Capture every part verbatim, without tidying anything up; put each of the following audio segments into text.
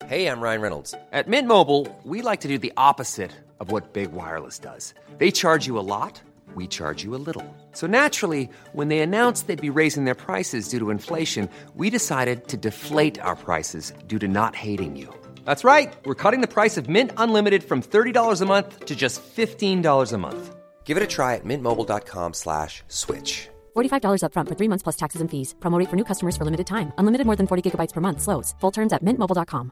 Hey, I'm Ryan Reynolds. At Mint Mobile, we like to do the opposite of what Big Wireless does. They charge you a lot, we charge you a little. So naturally, when they announced they'd be raising their prices due to inflation, we decided to deflate our prices due to not hating you. That's right. We're cutting the price of Mint Unlimited from thirty dollars a month to just fifteen dollars a month. Give it a try at mintmobile.com slash switch. forty-five dollars up front for three months plus taxes and fees. Promo rate for new customers for limited time. Unlimited more than forty gigabytes per month. Slows full terms at mint mobile dot com.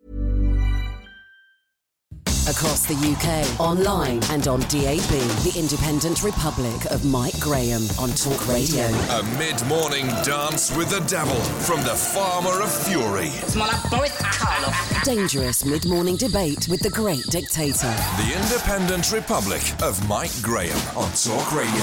Across the U K, online and on D A B, the Independent Republic of Mike Graham on Talk Radio. A mid-morning dance with the devil from the Farmer of Fury. Dangerous mid-morning debate with the Great Dictator. The Independent Republic of Mike Graham on Talk Radio.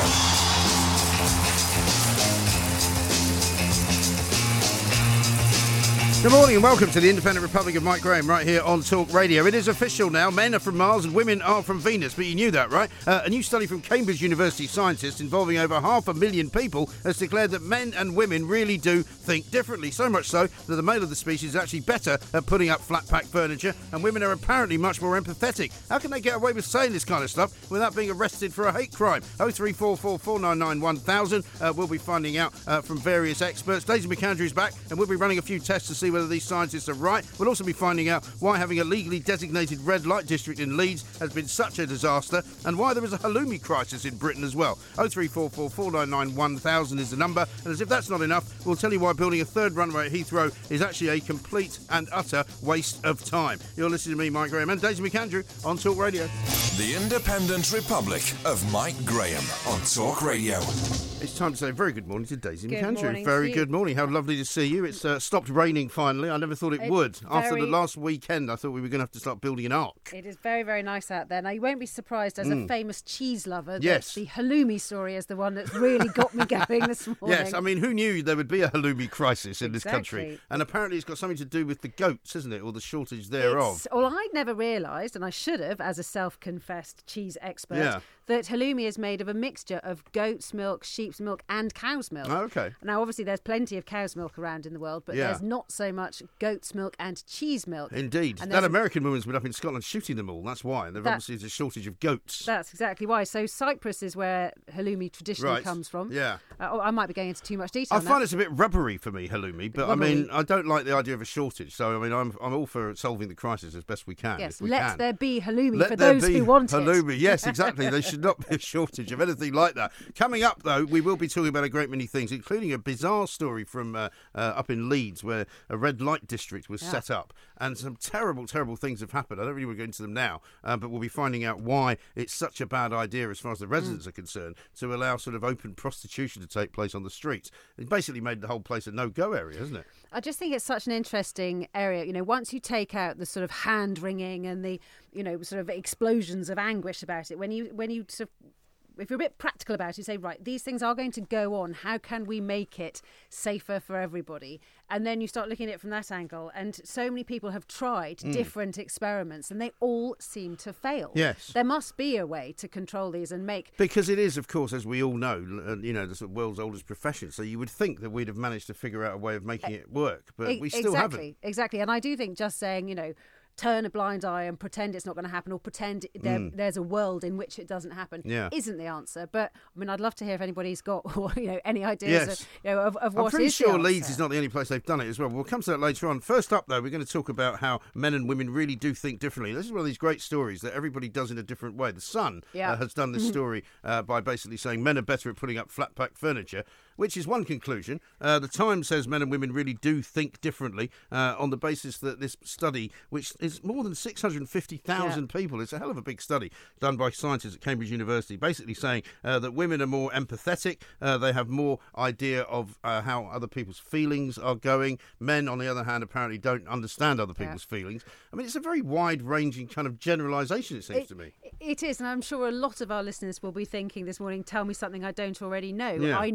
Good morning and welcome to the Independent Republic of Mike Graham right here on Talk Radio. It is official now, men are from Mars and women are from Venus, but you knew that, right? Uh, a new study from Cambridge University scientists involving over half a million people has declared that men and women really do think differently, so much so that the male of the species is actually better at putting up flat-pack furniture and women are apparently much more empathetic. How can they get away with saying this kind of stuff without being arrested for a hate crime? oh three four four, four nine nine, one thousand. Uh, we'll be finding out uh, from various experts. Daisy McAndrew's back and we'll be running a few tests to see whether these scientists are right. We'll also be finding out why having a legally designated red light district in Leeds has been such a disaster and why there is a halloumi crisis in Britain as well. oh three four four, four nine nine, one thousand is the number, and as if that's not enough, we'll tell you why building a third runway at Heathrow is actually a complete and utter waste of time. You're listening to me, Mike Graham, and Daisy McAndrew on Talk Radio. The Independent Republic of Mike Graham on Talk Radio. It's time to say a very good morning to Daisy Good McAndrew. morning Very to you. good morning. How lovely to see you. It's uh, stopped raining finally. I never thought it It's would. After the very- last weekend, I thought we were going to have to start building an ark. It is very, very nice out there. Now, you won't be surprised as a famous cheese lover that Yes. the halloumi story is the one that's really got me going this morning. Yes, I mean, who knew there would be a halloumi crisis in this country? Exactly. And apparently it's got something to do with the goats, isn't it? Or the shortage thereof. It's, well, I'd never realised, and I should have, as a self-confessed cheese expert, Yeah. that halloumi is made of a mixture of goat's milk, sheep's milk and cow's milk. Oh, okay. Now, obviously, there's plenty of cow's milk around in the world, but Yeah. there's not so much goat's milk and cheese milk. Indeed. And That there's- American woman's been up in Scotland shooting them all. That's why. There That- obviously is a shortage of goats. That's exactly why. So Cyprus is where halloumi traditionally Right. comes from. Yeah. Uh, oh, I might be going into too much detail. I on find that. it's a bit rubbery for me, halloumi, but I mean, Rubbery. I don't like the idea of a shortage. So, I mean, I'm I'm all for solving the crisis as best we can. Yes, if we let can. there be halloumi Let for there those be who want it. halloumi. Yes, exactly. There should not be a shortage of anything like that. Coming up, though, we will be talking about a great many things, including a bizarre story from uh, uh, up in Leeds where a red light district was Yeah. set up and some terrible, terrible things have happened. I don't really want to go into them now, uh, but we'll be finding out why it's such a bad idea as far as the residents Mm. are concerned to allow sort of open prostitution to take place on the streets. It basically made the whole place a no-go area, hasn't it? I just think it's such an interesting area. You know, once you take out the sort of hand wringing and the, you know, sort of explosions of anguish about it, when you when you sort of if you're a bit practical about it, you say, right, these things are going to go on. How can we make it safer for everybody? And then you start looking at it from that angle. And so many people have tried Mm. different experiments and they all seem to fail. Yes. There must be a way to control these and make... Because it is, of course, as we all know, uh, you know, the sort of world's oldest profession. So you would think that we'd have managed to figure out a way of making it work, but E- we still exactly, haven't. Exactly. And I do think just saying, you know, turn a blind eye and pretend it's not going to happen or pretend there, Mm. there's a world in which it doesn't happen Yeah. isn't the answer. But, I mean, I'd love to hear if anybody's got, you know, any ideas Yes. of, you know, of, of what I'm pretty is the sure Leeds answer. is not the only place they've done it as well. We'll come to that later on. First up, though, we're going to talk about how men and women really do think differently. This is one of these great stories that everybody does in a different way. The Sun Yeah. uh, has done this story uh, by basically saying men are better at putting up flat-pack furniture, which is one conclusion. Uh, the Times says men and women really do think differently uh, on the basis that this study, which is more than six hundred fifty thousand people, it's a hell of a big study done by scientists at Cambridge University, basically saying uh, that women are more empathetic, uh, they have more idea of uh, how other people's feelings are going. Men, on the other hand, apparently don't understand other people's Yeah. feelings. I mean, it's a very wide-ranging kind of generalisation, it seems It- to me. It is, and I'm sure a lot of our listeners will be thinking this morning, tell me something I don't already know. Yeah. I know that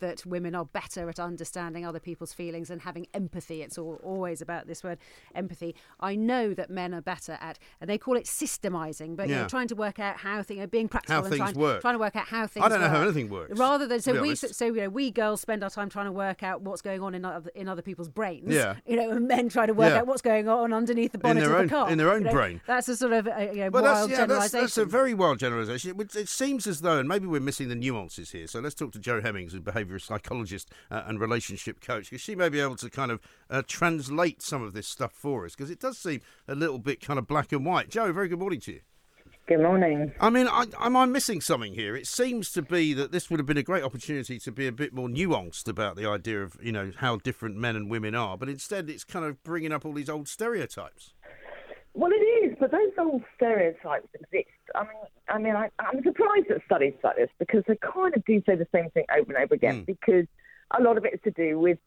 that women are better at understanding other people's feelings and having empathy. It's all, always about this word empathy. I know that men are better at, and they call it systemizing, but Yeah. you know, trying to work out how things, being practical How and things trying, work. trying to work out how things I don't know work. how anything works, Rather than, to so be we, honest. so you know, we girls spend our time trying to work out what's going on in other, in other people's brains. Yeah. You know, and men try to work Yeah. out what's going on underneath the bonnet their of own- the car. in their own You know, brain. That's a sort of a, you know, But wild that's, yeah, that's, generalisation. that's a very wild generalisation. It, it seems as though, and maybe we're missing the nuances here, so let's talk to Jo Hemmings, a behavioural psychologist uh, and relationship coach, because she may be able to kind of uh, translate some of this stuff for us, because it does seem a little bit kind of black and white. Jo, very good morning to you. Good morning. I mean, I, am I missing something here? It seems to be that this would have been a great opportunity to be a bit more nuanced about the idea of, you know, how different men and women are, but instead it's kind of bringing up all these old stereotypes. Well, it is, but those old stereotypes exist. I mean, I mean, I, I'm surprised at studies like this because they kind of do say the same thing over and over again. Mm. Because a lot of it is to do with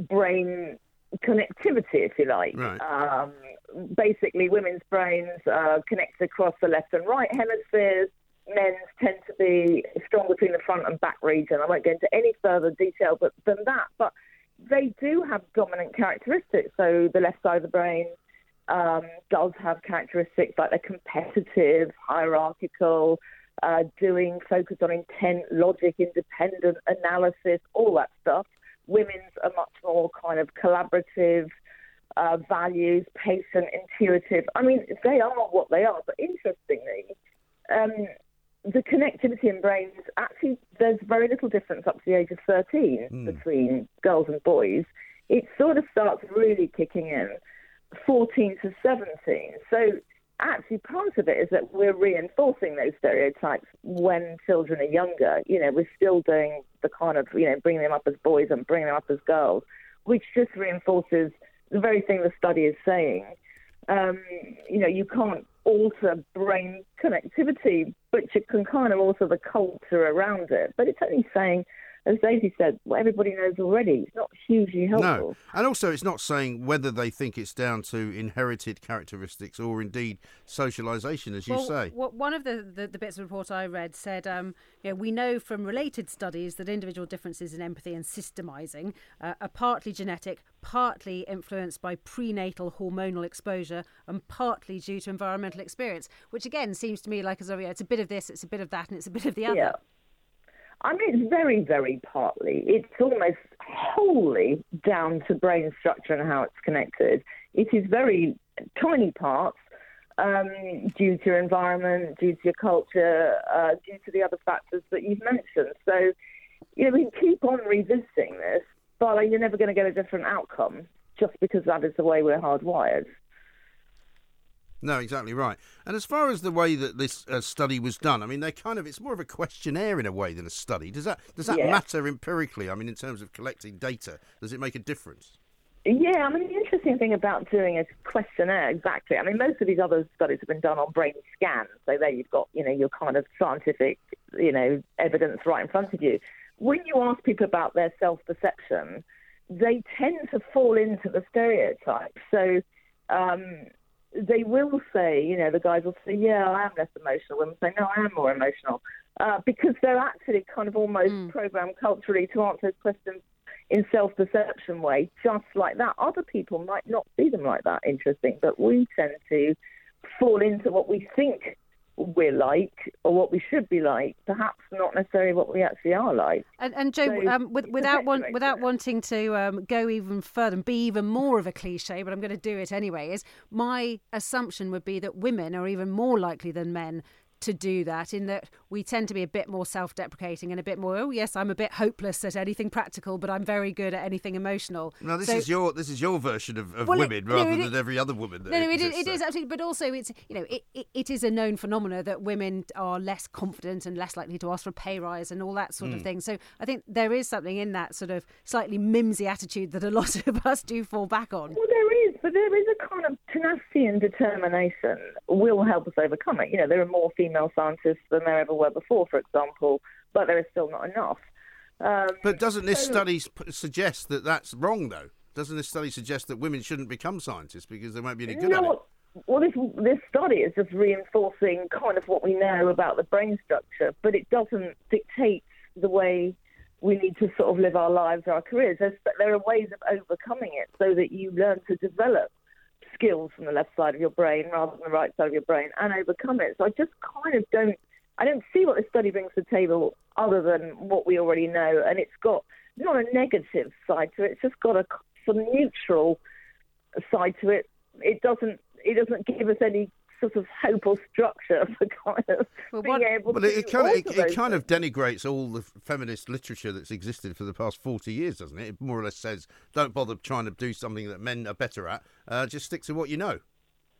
brain connectivity, if you like. Right. Um, basically, women's brains are connected across the left and right hemispheres. Men's tend to be strong between the front and back region. I won't go into any further detail but, than that, but they do have dominant characteristics. So the left side of the brain um, does have characteristics like they're competitive, hierarchical, uh, doing, focused on intent, logic, independent analysis, all that stuff. Women's are much more kind of collaborative, uh, values, patient, intuitive. I mean, they are what they are. But interestingly, um, the connectivity in brains, actually, there's very little difference up to the age of thirteen Mm. between girls and boys. It sort of starts really kicking in fourteen to seventeen. So actually, part of it is that we're reinforcing those stereotypes when children are younger. You know, we're still doing the kind of, you know, bringing them up as boys and bringing them up as girls, which just reinforces the very thing the study is saying. Um, you know, you can't alter brain connectivity, but you can kind of alter the culture around it. But it's only saying, as Daisy said, what everybody knows already. It's not hugely helpful. No, and also it's not saying whether they think it's down to inherited characteristics or indeed socialisation, as you well, say. Well, one of the, the, the bits of report I read said, um, you know, we know from related studies that individual differences in empathy and systemising uh, are partly genetic, partly influenced by prenatal hormonal exposure, and partly due to environmental experience, which again seems to me like as though, yeah, it's a bit of this, it's a bit of that, and it's a bit of the other. Yeah. I mean, it's very, very partly. It's almost wholly down to brain structure and how it's connected. It is very tiny parts um, due to your environment, due to your culture, uh, due to the other factors that you've mentioned. So, you know, we can keep on revisiting this, but you're never going to get a different outcome just because that is the way we're hardwired. No, exactly right. And as far as the way that this uh, study was done, I mean, they kind of, it's more of a questionnaire in a way than a study. Does that does that Yeah. matter empirically? I mean, in terms of collecting data, does it make a difference? Yeah, I mean, the interesting thing about doing a questionnaire, exactly. I mean, most of these other studies have been done on brain scans. So there you've got, you know, your kind of scientific, you know, evidence right in front of you. When you ask people about their self-perception, they tend to fall into the stereotype. So um, they will say, you know, the guys will say, yeah, I am less emotional. Women say, no, I am more emotional. Uh, because they're actually kind of almost Mm. programmed culturally to answer those questions in self-perception way, just like that. Other people might not see them like that, interesting, but we tend to fall into what we think we're like or what we should be like, perhaps not necessarily what we actually are like. And, and Joe, So um, with, it's without a want, bit without like wanting to um, go even further and be even more of a cliche, but I'm going to do it anyway, is my assumption would be that women are even more likely than men to do that, in that we tend to be a bit more self-deprecating and a bit more, oh yes, I'm a bit hopeless at anything practical, but I'm very good at anything emotional. No, this So- is your this is your version of, of Well, it- women no, rather it- than every other woman. That No, no, it, exists, is, it so. is absolutely, but also it's, you know, it, it, it is a known phenomena that women are less confident and less likely to ask for a pay rise and all that sort of thing. So I think there is something in that sort of slightly mimsy attitude that a lot of us do fall back on. Well, there is, but there is a kind of tenacity and determination will help us overcome it. You know, there are more female scientists than there ever were before, for example, but there is still not enough. Um, But doesn't this so- study sp- suggest that that's wrong, though? Doesn't this study suggest that women shouldn't become scientists because they won't be any good No, at it? well, this this study is just reinforcing kind of what we know about the brain structure, but it doesn't dictate the way we need to sort of live our lives, our careers. There's, there are ways of overcoming it so that you learn to develop skills from the left side of your brain rather than the right side of your brain and overcome it. So I just kind of don't, I don't see what this study brings to the table other than what we already know. And it's got not a negative side to it, it's just got a some neutral side to it. It doesn't, it doesn't give us any sort of hope or structure for kind of well, being what, able well, to it, it kind of it, it kind things. of denigrates all the feminist literature that's existed for the past forty years, doesn't it? It more or less says, don't bother trying to do something that men are better at. Uh, just stick to what you know.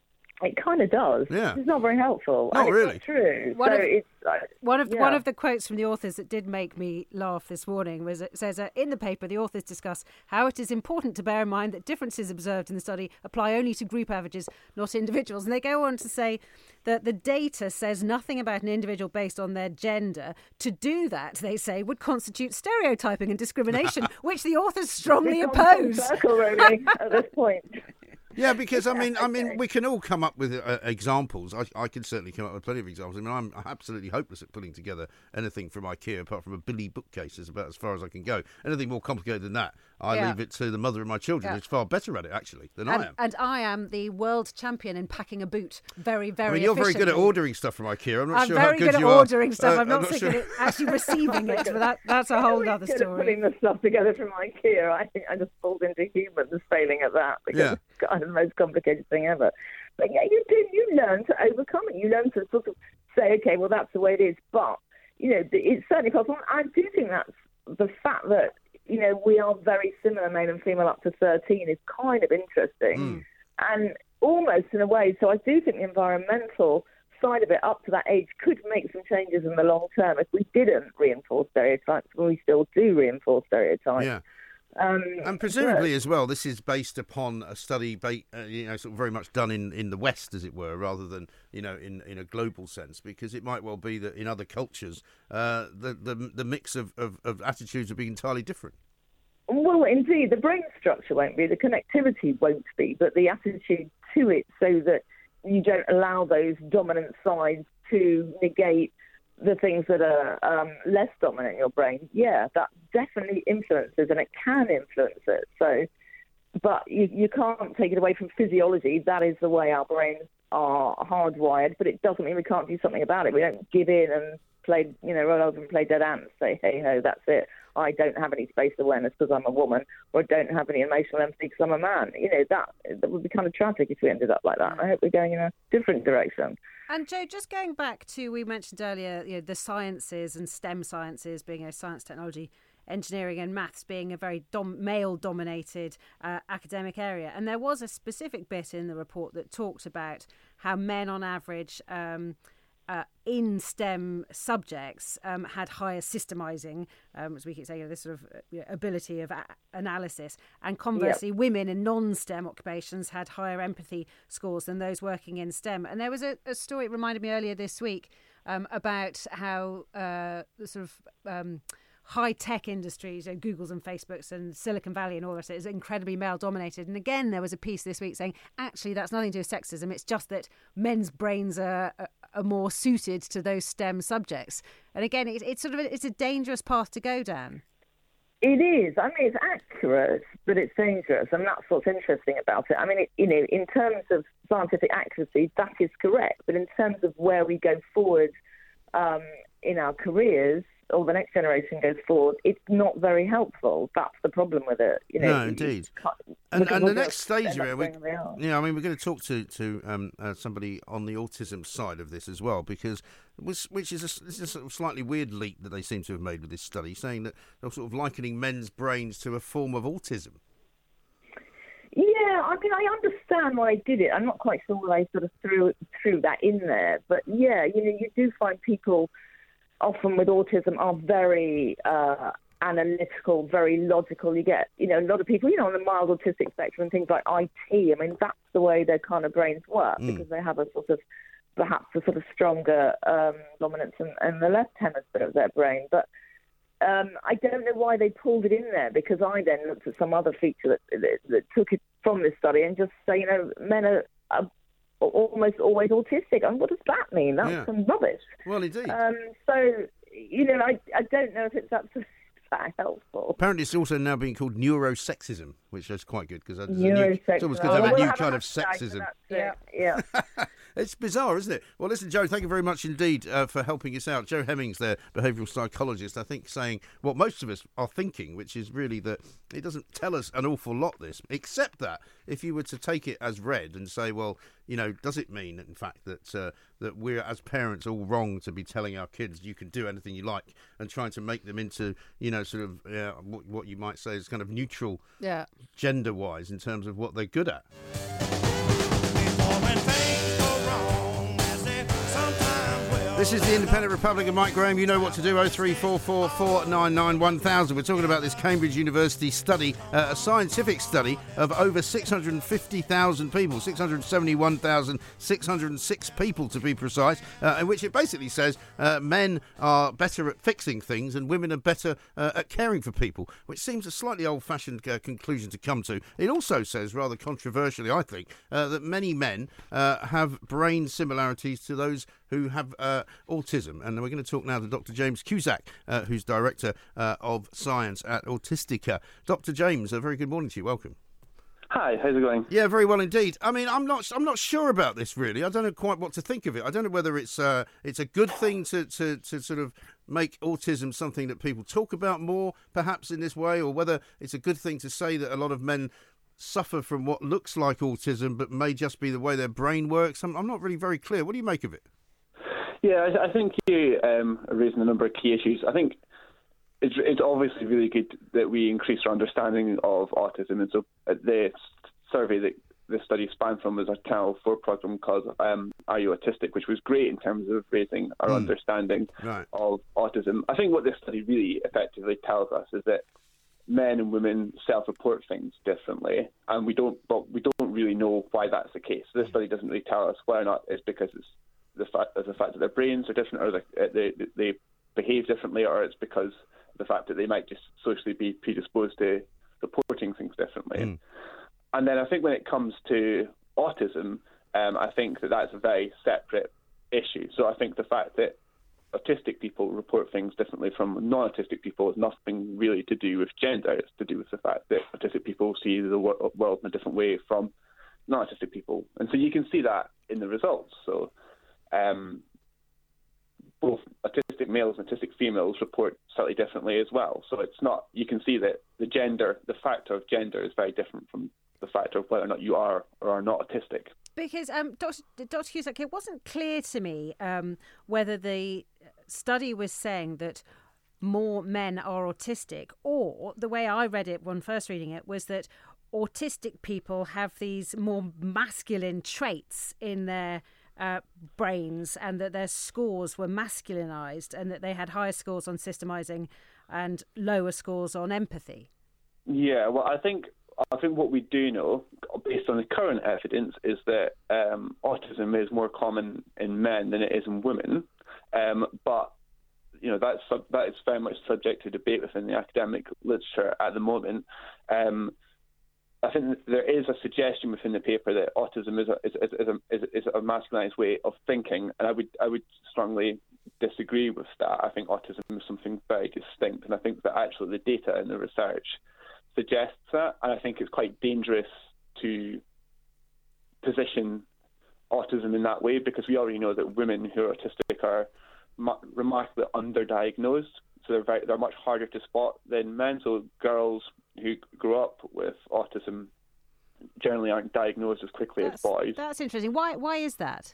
It kind of does. Yeah. It's not very helpful. Not and really. It's not true. One so of- it's like, One of yeah. one of the quotes from the authors that did make me laugh this morning was it says uh, in the paper the authors discuss how it is important to bear in mind that differences observed in the study apply only to group averages, not individuals. And they go on to say that the data says nothing about an individual based on their gender. To do that, they say, would constitute stereotyping and discrimination, which the authors strongly We've gone full oppose. circle, really, at this point. Yeah, because I mean, I mean, okay. we can all come up with uh, examples. I, I can certainly come up with plenty of examples. I mean, I'm absolutely hopeless at putting together anything from IKEA apart from a Billy bookcase. Is about as far as I can go. Anything more complicated than that, I Yeah. leave it to the mother of my children. Yeah. Who's far better at it actually than And, I am. and I am the world champion in packing a boot very, very I mean, you're very good at efficiently. ordering stuff from IKEA. I'm not I'm sure very how good, good at you are. ordering stuff. Uh, I'm not, so sure. good at actually receiving it, but that, that's a whole other Good at story. putting the stuff together from IKEA. I think I just fall into humans failing at that because Yeah. it's kind of the most complicated thing ever. But yeah, you do. You learn to overcome it. You learn to sort of say, okay, well, that's the way it is. But, you know, it's certainly possible. I do think that's the fact that, you know, we are very similar, male and female, up to thirteen is kind of interesting. Mm. And almost in a way, so I do think the environmental side of it up to that age could make some changes in the long term if we didn't reinforce stereotypes, when we still do reinforce stereotypes. Yeah. Um, And presumably as well, this is based upon a study, ba- uh, you know, sort of very much done in, in the West, as it were, rather than, you know, in, in a global sense, because it might well be that in other cultures, uh, the, the the mix of, of, of attitudes would be entirely different. Well, indeed, the brain structure won't be, the connectivity won't be, but the attitude to it, so that you don't allow those dominant sides to negate the things that are um, less dominant in your brain. Yeah, that definitely influences, and it can influence it. So, but you, you can't take it away from physiology. That is the way our brains are hardwired, but it doesn't mean we can't do something about it. We don't give in and play, you know, roll over and play dead ants, say, hey ho, that's it. I don't have any space awareness because I'm a woman, or I don't have any emotional empathy because I'm a man. You know, that that would be kind of tragic if we ended up like that. And I hope we're going in a different direction. And Joe, just going back to, we mentioned earlier, you know, the sciences and STEM sciences being a science, technology, engineering and maths being a very dom- male-dominated uh, academic area. And there was a specific bit in the report that talked about how men on average um, uh, in STEM subjects um, had higher systemizing, um, as we keep saying, you know, this sort of uh, ability of a- analysis. And conversely, Yep. women in non-STEM occupations had higher empathy scores than those working in STEM. And there was a, a story, it reminded me earlier this week, um, about how uh, the sort of... Um, high-tech industries, you know, Googles and Facebooks and Silicon Valley and all that, is incredibly male-dominated. And again, there was a piece this week saying, actually, that's nothing to do with sexism. It's just that men's brains are, are, are more suited to those STEM subjects. And again, it, it's sort of a, it's a dangerous path to go down. It is. I mean, it's accurate, but it's dangerous, and that's what's interesting about it. I mean, it, you know, in terms of scientific accuracy, that is correct. But in terms of where we go forward um, in our careers, or the next generation goes forward, it's not very helpful. That's the problem with it. You know, No, you indeed. can't- And, because and we're the gonna next stage end up of it, we, staying where we are. yeah, I mean, we're going to talk to to um, uh, somebody on the autism side of this as well, because which, which is a, this is a sort of slightly weird leap that they seem to have made with this study, saying that they're sort of likening men's brains to a form of autism. Yeah, I mean, I understand why they did it. I'm not quite sure why they sort of threw threw that in there, but yeah, you know, you do find people often with autism are very uh, analytical, very logical. You get, you know, a lot of people, you know, on the mild autistic spectrum and things like I T. I mean, that's the way their kind of brains work Mm. because they have a sort of, perhaps a sort of stronger um, dominance in, in the left hemisphere of their brain. But um, I don't know why they pulled it in there, because I then looked at some other feature that, that, that took it from this study and just say, you know, men are, are almost always autistic. And what does that mean? That's Yeah. some rubbish. Well, indeed. Um, so, you know, I, I don't know if it's that that helpful? Apparently, it's also now being called neurosexism, which is quite good because it's, Neurosexism. it's almost good to Oh, have a we'll new have kind a of hashtag for sexism. that too. Yeah. It's bizarre, isn't it? Well, listen, Joe, thank you very much indeed uh, for helping us out. Joe Hemmings, their behavioural psychologist, I think saying what most of us are thinking, which is really that it doesn't tell us an awful lot, this, except that if you were to take it as read and say, well, you know, does it mean, in fact, that uh, that we're, as parents, all wrong to be telling our kids you can do anything you like and trying to make them into, you know, sort of uh, what, what you might say is kind of neutral Yeah. gender-wise in terms of what they're good at? This is the Independent Republic of Mike Graham. You know what to do, oh three four four, four nine nine, one thousand. We're talking about this Cambridge University study, uh, a scientific study of over six hundred fifty thousand people, six hundred seventy-one thousand six hundred six people to be precise, uh, in which it basically says uh, men are better at fixing things and women are better uh, at caring for people, which seems a slightly old-fashioned uh, conclusion to come to. It also says, rather controversially, I think, uh, that many men uh, have brain similarities to those who have uh, autism. And we're going to talk now to Doctor James Cusack, uh, who's Director uh, of Science at Autistica. Doctor James, a very good morning to you. Welcome. Hi, how's it going? Yeah, very well indeed. I mean, I'm not, I'm not sure about this really. I don't know quite what to think of it. I don't know whether it's, uh, it's a good thing to, to, to sort of make autism something that people talk about more, perhaps in this way, or whether it's a good thing to say that a lot of men suffer from what looks like autism, but may just be the way their brain works. I'm, I'm not really very clear. What do you make of it? Yeah, I, I think you um, are raising a number of key issues. I think it's, it's obviously really good that we increase our understanding of autism. And so the survey that this study spanned from was a Channel four program called um, Are You Autistic, which was great in terms of raising our mm. understanding right. of autism. I think what this study really effectively tells us is that men and women self-report things differently, and we don't, but we don't really know why that's the case. This study doesn't really tell us whether or not it's because it's the fact, the fact that their brains are different, or they, they they behave differently, or it's because of the fact that they might just socially be predisposed to reporting things differently. Mm. And then I think when it comes to autism, um, I think that that's a very separate issue. So I think the fact that autistic people report things differently from non-autistic people has nothing really to do with gender. It's to do with the fact that autistic people see the wor- world in a different way from non-autistic people. And so you can see that in the results. So um, both autistic males and autistic females report slightly differently as well. So it's not, you can see that the gender, the factor of gender is very different from the factor of whether or not you are or are not autistic. Because um, Doctor Doctor Cusack, it wasn't clear to me um, whether the study was saying that more men are autistic, or the way I read it when first reading it was that autistic people have these more masculine traits in their uh, brains, and that their scores were masculinized, and that they had higher scores on systemizing and lower scores on empathy. Yeah, well, I think I think what we do know, based on the current evidence, is that um, autism is more common in men than it is in women. Um, but you know that's that is very much subject to debate within the academic literature at the moment. Um, I think there is a suggestion within the paper that autism is a is, is, is a is, is a masculinized way of thinking, and I would I would strongly disagree with that. I think autism is something very distinct, and I think that actually the data and the research suggests that, and I think it's quite dangerous to position autism in that way, because we already know that women who are autistic are mu- remarkably underdiagnosed, so they're very, they're much harder to spot than men. So girls who grow up with autism generally aren't diagnosed as quickly that's, as boys. That's interesting. Why why is that?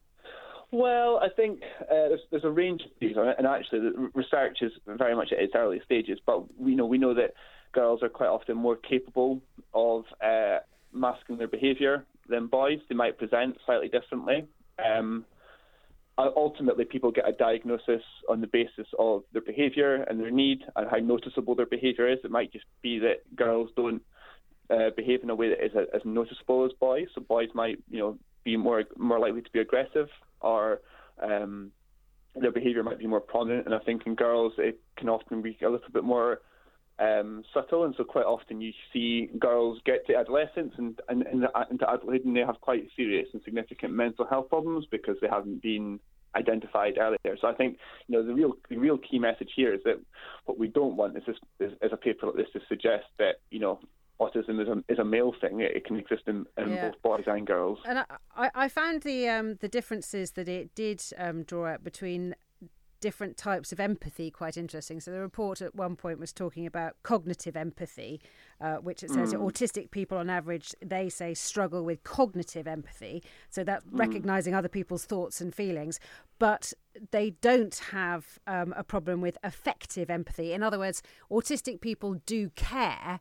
Well, I think uh, there's, there's a range of these, and actually the research is very much at its early stages, but we know we know that girls are quite often more capable of uh, masking their behaviour than boys. They might present slightly differently. Um, ultimately, people get a diagnosis on the basis of their behaviour and their need and how noticeable their behaviour is. It might just be that girls don't uh, behave in a way that is as noticeable as boys. So boys might, you know, be more more likely to be aggressive, or um, their behaviour might be more prominent. And I think in girls, it can often be a little bit more Um, subtle, and so quite often you see girls get to adolescence and, and, and into adulthood, and they have quite serious and significant mental health problems because they haven't been identified earlier. So I think, you know, the real the real key message here is that what we don't want is, this, is, is a paper like this to suggest that, you know, autism is a, is a male thing. It can exist in, in Yeah. both boys and girls. And I, I, I found the um, the differences that it did um, draw out between different types of empathy quite interesting. So the report at one point was talking about cognitive empathy, uh, which it says Mm. autistic people on average, they say, struggle with cognitive empathy. So that's Mm. recognising other people's thoughts and feelings. But they don't have um, a problem with affective empathy. In other words, autistic people do care,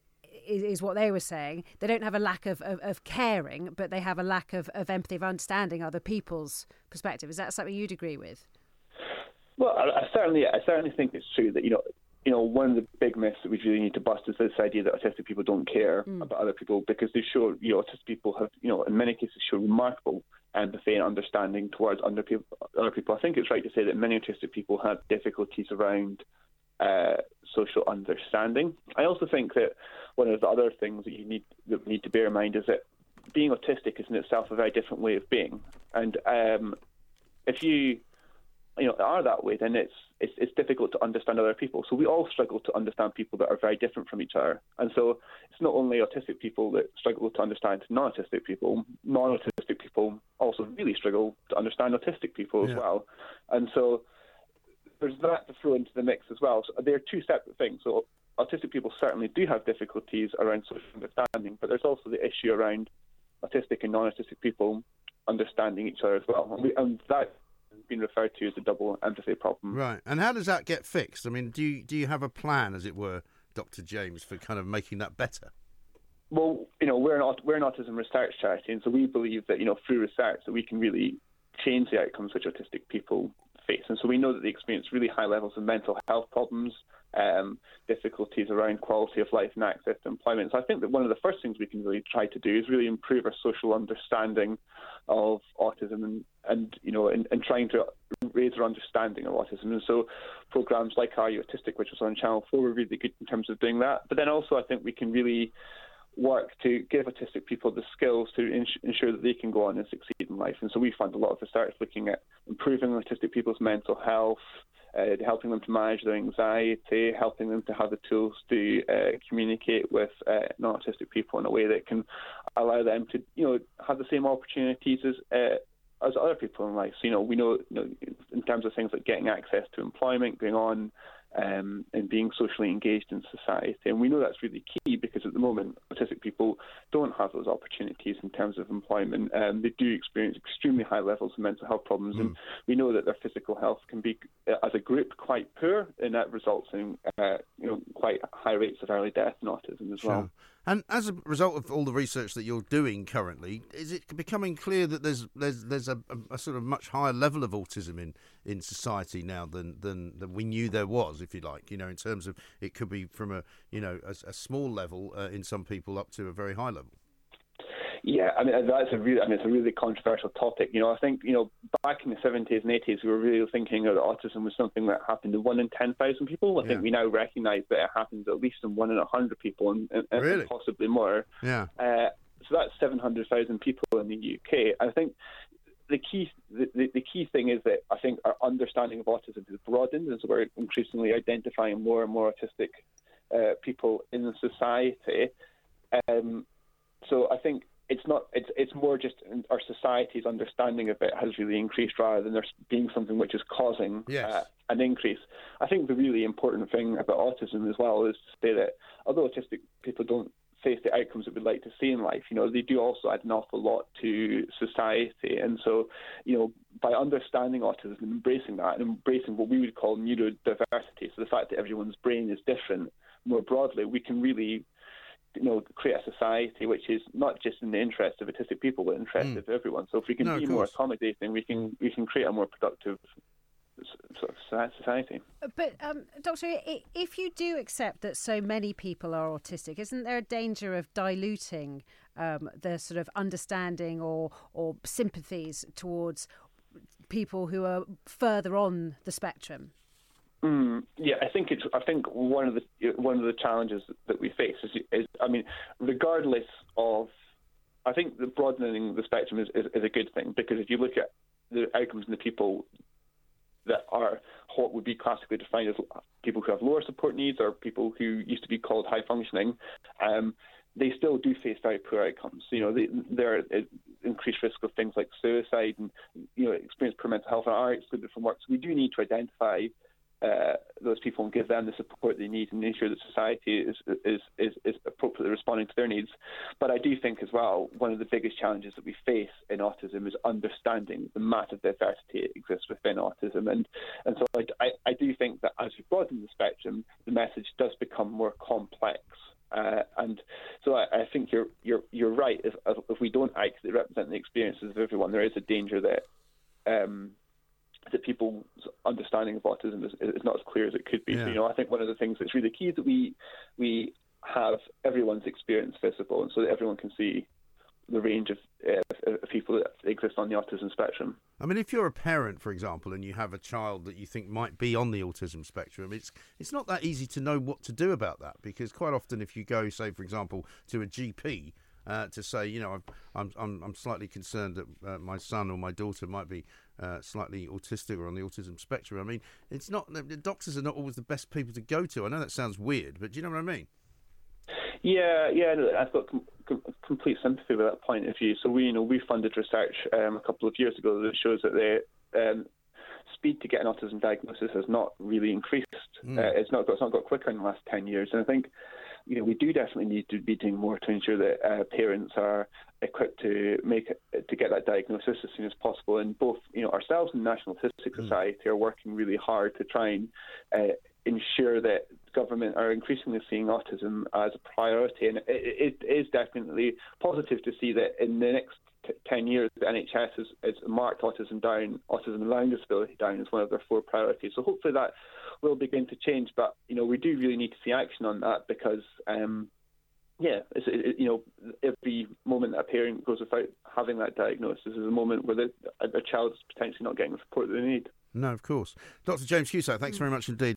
is, is what they were saying. They don't have a lack of, of, of caring, but they have a lack of, of empathy, of understanding other people's perspective. Is that something you'd agree with? Well, I, I certainly, I certainly think it's true that, you know, you know, one of the big myths that we really need to bust is this idea that autistic people don't care Mm. about other people, because they show, you know, autistic people have, you know, in many cases show remarkable empathy and understanding towards other people. Other people. I think it's right to say that many autistic people have difficulties around uh, social understanding. I also think that one of the other things that you need that we need to bear in mind is that being autistic is in itself a very different way of being, and um, if you you know, are that way, then it's, it's it's difficult to understand other people. So we all struggle to understand people that are very different from each other. And so it's not only autistic people that struggle to understand non-autistic people. Non-autistic people also really struggle to understand autistic people Yeah. as well. And so there's that to throw into the mix as well. So they're two separate things. So autistic people certainly do have difficulties around social understanding, but there's also the issue around autistic and non-autistic people understanding each other as well. And, we, and that been referred to as the double empathy problem. Right. And how does that get fixed? I mean, do you, do you have a plan, as it were, Doctor James, for kind of making that better? Well, you know, we're an, we're an autism research charity, and so we believe that, you know, through research that we can really change the outcomes which autistic people face. And so we know that they experience really high levels of mental health problems, um, difficulties around quality of life and access to employment. So I think that one of the first things we can really try to do is really improve our social understanding of autism and, and you know, and, and trying to raise our understanding of autism. And so programs like Are You Autistic, which was on Channel four, were really good in terms of doing that. But then also I think we can really work to give autistic people the skills to ins- ensure that they can go on and succeed in life. And so we fund a lot of research looking at improving autistic people's mental health, uh, helping them to manage their anxiety, helping them to have the tools to uh, communicate with uh, non-autistic people in a way that can allow them to, you know, have the same opportunities as uh, as other people in life. So, you know, we know, you know, in terms of things like getting access to employment, going on, Um, and being socially engaged in society. And we know that's really key because at the moment, autistic people don't have those opportunities in terms of employment. Um, they do experience extremely high levels of mental health problems, mm. and we know that their physical health can be, as a group, quite poor, and that results in uh, you know, quite high rates of early death in autism as Sure. well. And as a result of all the research that you're doing currently, is it becoming clear that there's there's there's a, a, a sort of much higher level of autism in, in society now than, than than we knew there was, if you like, you know, in terms of it could be from a, you know, a, a small level uh, in some people up to a very high level? Yeah, I mean, that's a really, I mean, it's a really controversial topic. You know, I think, you know, back in the seventies and eighties, we were really thinking that autism was something that happened to one in ten thousand people. I Yeah. think we now recognise that it happens at least in one in a hundred people, and, and, Really? and possibly more. Yeah. Uh, so that's seven hundred thousand people in the U K. I think the key, the, the, the key thing is that I think our understanding of autism has broadened, and so we're increasingly identifying more and more autistic uh, people in society. Um, so I think. It's not. It's it's more just our society's understanding of it has really increased rather than there being something which is causing Yes. uh, an increase. I think the really important thing about autism as well is to say that although autistic people don't face the outcomes that we'd like to see in life, you know, they do also add an awful lot to society. And so, you know, by understanding autism and embracing that and embracing what we would call neurodiversity, so the fact that everyone's brain is different more broadly, we can really, you know, create a society which is not just in the interest of autistic people, but in the interest Mm. of everyone. So if we can No, be of more course. accommodating, we can we can create a more productive sort of society. But, um, Doctor, i- if you do accept that so many people are autistic, isn't there a danger of diluting um, the sort of understanding or, or sympathies towards people who are further on the spectrum? Mm, yeah, I think it's. I think one of the one of the challenges that we face is, is I mean, regardless of, I think the broadening the spectrum is, is, is a good thing, because if you look at the outcomes in the people that are what would be classically defined as people who have lower support needs or people who used to be called high functioning, um, they still do face very poor outcomes. You know, they, they're at increased risk of things like suicide and, you know, experience poor mental health and are excluded from work. So we do need to identify uh, those people and give them the support they need and ensure that society is, is, is, is appropriately responding to their needs. But I do think as well, one of the biggest challenges that we face in autism is understanding the massive diversity that exists within autism. And, and so I, I do think that as we broaden the spectrum, the message does become more complex. Uh, and so I, I think you're you're you're right. If if we don't accurately represent the experiences of everyone, there is a danger that um, that people's understanding of autism is, is not as clear as it could be. Yeah. So, you know, I think one of the things that's really key is that we we have everyone's experience visible, and so that everyone can see the range of, uh, of people that exist on the autism spectrum. I mean, if you're a parent, for example, and you have a child that you think might be on the autism spectrum, it's it's not that easy to know what to do about that, because quite often if you go, say, for example, to a G P uh, to say, you know, I'm I'm I'm slightly concerned that uh, my son or my daughter might be uh, slightly autistic or on the autism spectrum, I mean, it's not, the doctors are not always the best people to go to. I know that sounds weird, but do you know what I mean? Yeah, yeah, I've got com- com- complete sympathy with that point of view. So we, you know, we funded research um, a couple of years ago that shows that the um, speed to get an autism diagnosis has not really increased. Mm. Uh, it's not got, it's not got quicker in the last ten years, and I think, you know, we do definitely need to be doing more to ensure that uh, parents are equipped to make it, to get that diagnosis as soon as possible. And both, you know, ourselves and the National Autistic mm. Society are working really hard to try and uh, ensure that government are increasingly seeing autism as a priority. And it, it is definitely positive to see that in the next t- ten years, the N H S has, has marked autism down, autism and learning disability down as one of their four priorities. So hopefully that will begin to change. But, you know, we do really need to see action on that because, um, yeah, it's, it, you know, every moment that a parent goes without having that diagnosis is a moment where the, a, a child is potentially not getting the support that they need. No, of course. Doctor James Cusack, thanks very much indeed.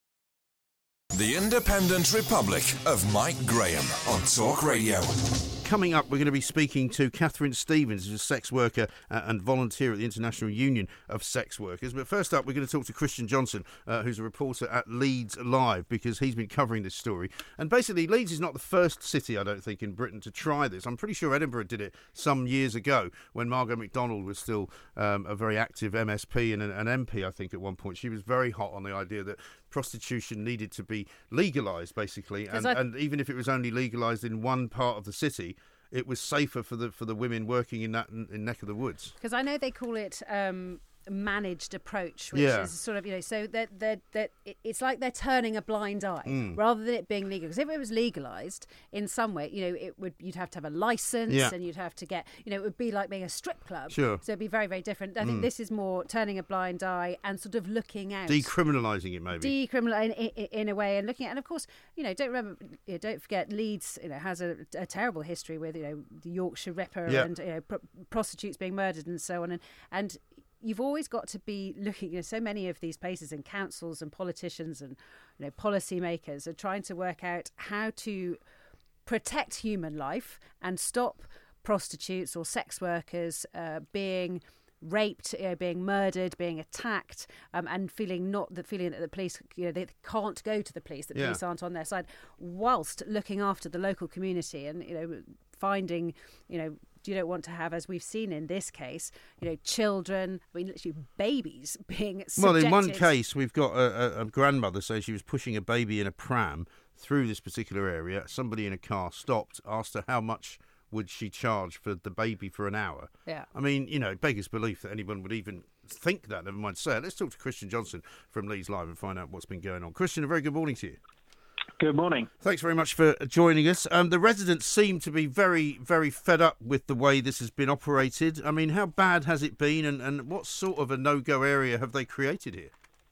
The Independent Republic of Mike Graham on Talk Radio. Coming up, we're going to be speaking to Catherine Stevens, who's a sex worker uh, and volunteer at the International Union of Sex Workers. But first up, we're going to talk to Christian Johnson, uh, who's a reporter at Leeds Live, because he's been covering this story. And basically, Leeds is not the first city, I don't think, in Britain to try this. I'm pretty sure Edinburgh did it some years ago when Margot MacDonald was still um, a very active M S P and an, an M P, I think, at one point. She was very hot on the idea that prostitution needed to be legalised, basically, and, I... and even if it was only legalised in one part of the city, it was safer for the for the women working in that in, in neck of the woods. Because I know they call it um, managed approach, which yeah. is sort of, you know, so that that that it's like they're turning a blind eye mm. rather than it being legal. Because if it was legalised in some way, you know, it would you'd have to have a licence yeah. and you'd have to get, you know, it would be like being a strip club. Sure. So it'd be very very different. I mm. think this is more turning a blind eye and sort of looking out, decriminalising it, maybe decriminalising in, in, in a way, and looking at, and of course, you know, don't remember, you know, don't forget Leeds, you know, has a, a terrible history with, you know, the Yorkshire Ripper yeah. and, you know, pr- prostitutes being murdered and so on, and and. You've always got to be looking, you know, so many of these places and councils and politicians and, you know, policymakers are trying to work out how to protect human life and stop prostitutes or sex workers uh, being raped, you know, being murdered, being attacked, um, and feeling not the feeling that the police, you know, they can't go to the police, that yeah. police aren't on their side, whilst looking after the local community and, you know, finding, you know, you don't want to have, as we've seen in this case, you know, children, I mean, literally babies being subjected. Well, in one case, we've got a, a, a grandmother say she was pushing a baby in a pram through this particular area. Somebody in a car stopped, asked her how much would she charge for the baby for an hour. Yeah. I mean, you know, it beggars belief that anyone would even think that, never mind say it. Let's talk to Christian Johnson from Leeds Live and find out what's been going on. Christian, a very good morning to you. Good morning. Thanks very much for joining us. Um, the residents seem to be very, very fed up with the way this has been operated. I mean, how bad has it been, and, and what sort of a no-go area have they created here?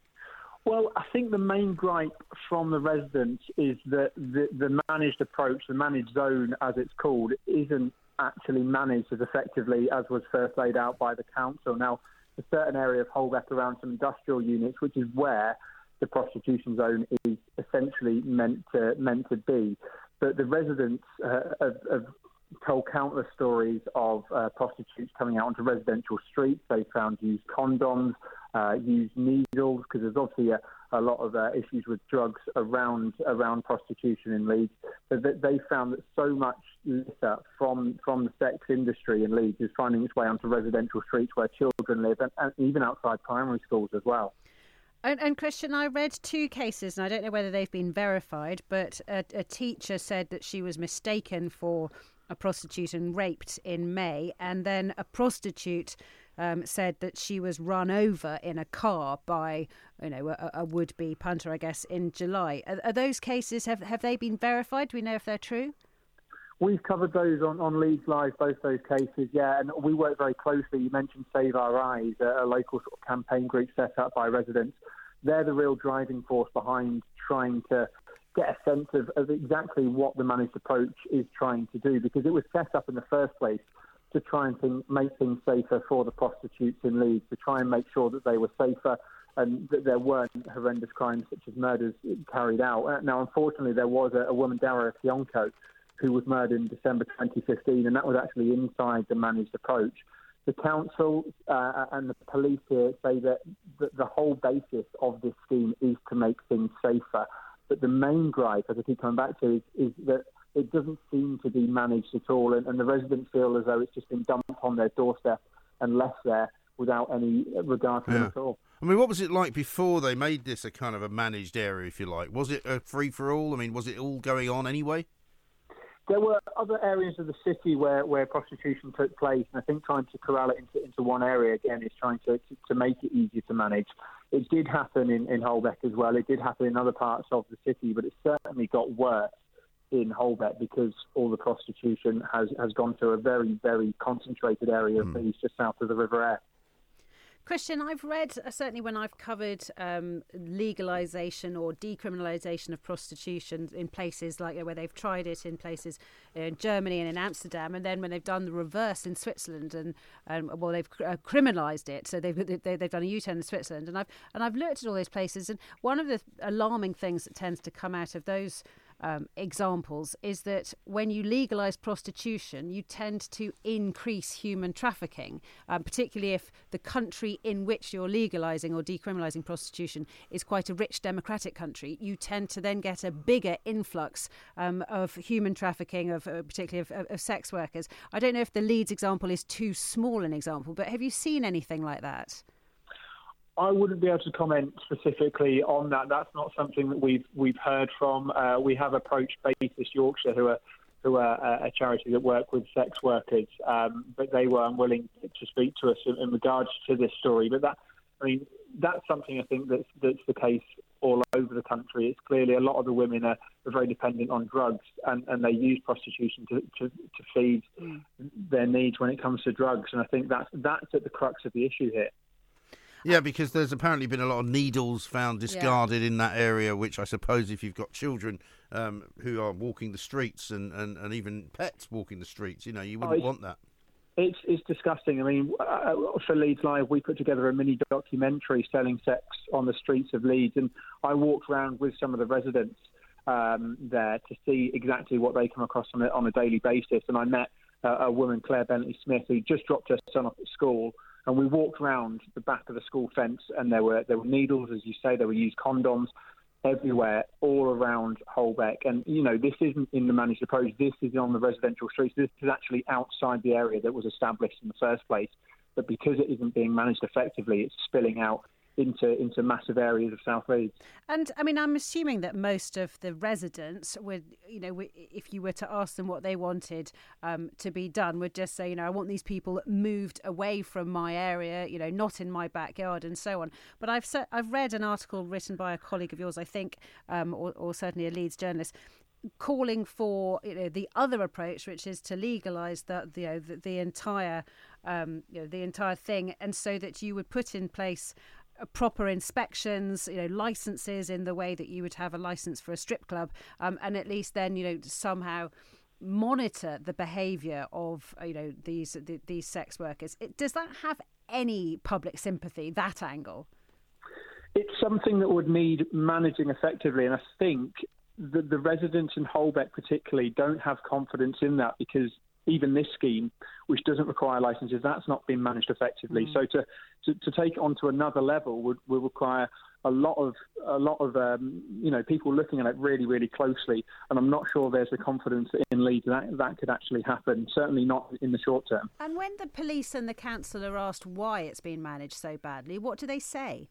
Well, I think the main gripe from the residents is that the, the managed approach, the managed zone, as it's called, isn't actually managed as effectively as was first laid out by the council. Now, a certain area of Holbeck around some industrial units, which is where the prostitution zone is essentially meant to meant to be. But the residents uh, have, have told countless stories of uh, prostitutes coming out onto residential streets. They found used condoms, uh, used needles, because there's obviously a, a lot of uh, issues with drugs around around prostitution in Leeds. So that they found that so much litter from from the sex industry in Leeds is finding its way onto residential streets where children live, and, and even outside primary schools as well. And, and Christian, I read two cases, and I don't know whether they've been verified, but a, a teacher said that she was mistaken for a prostitute and raped in May, and then a prostitute um, said that she was run over in a car by, you know, a, a would-be punter, I guess, in July. Are, are those cases, have have they been verified? Do we know if they're true? We've covered those on, on Leeds Live, both those cases, yeah, and we work very closely. You mentioned Save Our Eyes, a, a local sort of campaign group set up by residents. They're the real driving force behind trying to get a sense of, of exactly what the managed approach is trying to do, because it was set up in the first place to try and think, make things safer for the prostitutes in Leeds, to try and make sure that they were safer and that there weren't horrendous crimes such as murders carried out. Now, unfortunately, there was a, a woman, Dara Kionko, who was murdered in December twenty fifteen, and that was actually inside the managed approach. The council uh, and the police here say that the, the whole basis of this scheme is to make things safer. But the main gripe, as I keep coming back to, is, is that it doesn't seem to be managed at all, and, and the residents feel as though it's just been dumped on their doorstep and left there without any regard to yeah. them at all. I mean, what was it like before they made this a kind of a managed area, if you like? Was it a free-for-all? I mean, was it all going on anyway? There were other areas of the city where, where prostitution took place, and I think trying to corral it into, into one area again is trying to, to, to make it easier to manage. It did happen in, in Holbeck as well. It did happen in other parts of the city, but it certainly got worse in Holbeck because all the prostitution has, has gone to a very, very concentrated area of mm. Leeds, just south of the River Aire. Christian, I've read, uh, certainly when I've covered um, legalisation or decriminalisation of prostitution in places like uh, where they've tried it in places in Germany and in Amsterdam, and then when they've done the reverse in Switzerland, and um, well, they've uh, criminalised it, so they've they, they've done a U-turn in Switzerland, and I've and I've looked at all those places, and one of the alarming things that tends to come out of those Um, examples is that when you legalise prostitution, you tend to increase human trafficking, um, particularly if the country in which you're legalising or decriminalising prostitution is quite a rich democratic country. You tend to then get a bigger influx um, of human trafficking, of uh, particularly of, of, of sex workers. I don't know if the Leeds example is too small an example, but have you seen anything like that? I wouldn't be able to comment specifically on that. That's not something that we've we've heard from. Uh, we have approached Basis Yorkshire, who are who are a charity that work with sex workers, um, but they were unwilling to speak to us in, in regards to this story. But that, I mean, that's something I think that's that's the case all over the country. It's clearly a lot of the women are, are very dependent on drugs, and, and they use prostitution to, to, to feed mm. their needs when it comes to drugs. And I think that's that's at the crux of the issue here. Yeah, because there's apparently been a lot of needles found discarded yeah. in that area, which I suppose if you've got children um, who are walking the streets and, and, and even pets walking the streets, you know, you wouldn't oh, want that. It's it's disgusting. I mean, uh, for Leeds Live, we put together a mini documentary selling sex on the streets of Leeds, and I walked around with some of the residents um, there to see exactly what they come across on a, on a daily basis. And I met uh, a woman, Claire Bentley-Smith, who just dropped her son off at school. And we walked around the back of the school fence, and there were there were needles, as you say, there were used condoms everywhere, all around Holbeck. And, you know, this isn't in the managed approach. This is on the residential streets. This is actually outside the area that was established in the first place. But because it isn't being managed effectively, it's spilling out into into massive areas of South Leeds. And I mean, I'm assuming that most of the residents would, you know, if you were to ask them what they wanted um, to be done, would just say, you know, I want these people moved away from my area, you know, not in my backyard, and so on. But I've I've read an article written by a colleague of yours, I think, um, or, or certainly a Leeds journalist, calling for, you know, the other approach, which is to legalise the, the, you know, the, the entire, um, you know, the entire thing, and so that you would put in place proper inspections, you know, licenses in the way that you would have a license for a strip club, um, and at least then, you know, somehow monitor the behaviour of, you know, these the, these sex workers. It, does that have any public sympathy, that angle? It's something that would need managing effectively, and I think the, the residents in Holbeck particularly don't have confidence in that, because even this scheme, which doesn't require licences, that's not been managed effectively. Mm. So to, to to take it onto another level would, would require a lot of a lot of um, you know people looking at it really really closely, and I'm not sure there's the confidence in Leeds that that could actually happen. Certainly not in the short term. And when the police and the council are asked why it's been managed so badly, what do they say?